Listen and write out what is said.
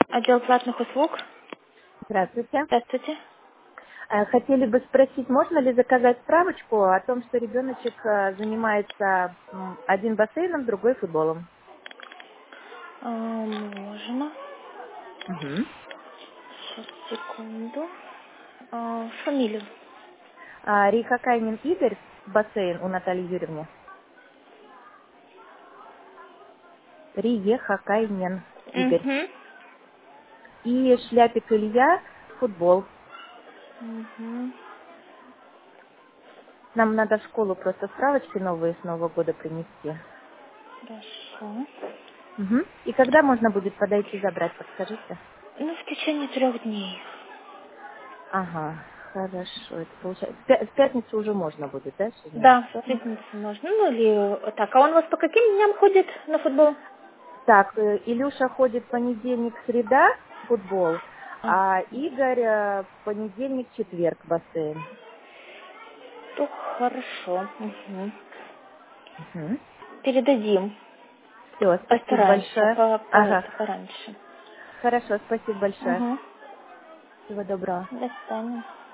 Отдел платных услуг. Здравствуйте. Здравствуйте. Хотели бы спросить, можно ли заказать справочку о том, что ребеночек занимается один бассейном, другой футболом? Можно. Мгм. Сейчас, секунду. Фамилию. Рихакайнин Игорь, бассейн у Натальи Юрьевны. Риехакайнин Игорь. Угу. И Шляпик Илья, футбол. Угу. Нам надо в школу просто справочки новые с Нового года принести. Хорошо. Мгм. И когда можно будет подойти забрать, подскажите? Ну, в течение 3 дней. Ага, хорошо. Это получается. В пятницу уже можно будет, да, сегодня? Да, в пятницу можно. Ну, или так. А он у вас по каким дням ходит на футбол? Так, Илюша ходит понедельник, среда, футбол, а Игорь понедельник, четверг, бассейн. То хорошо. Угу. Угу. Передадим. Все, спасибо Постараемся большое. Ага, пораньше. хорошо, спасибо большое. Угу. Всего доброго. До свидания.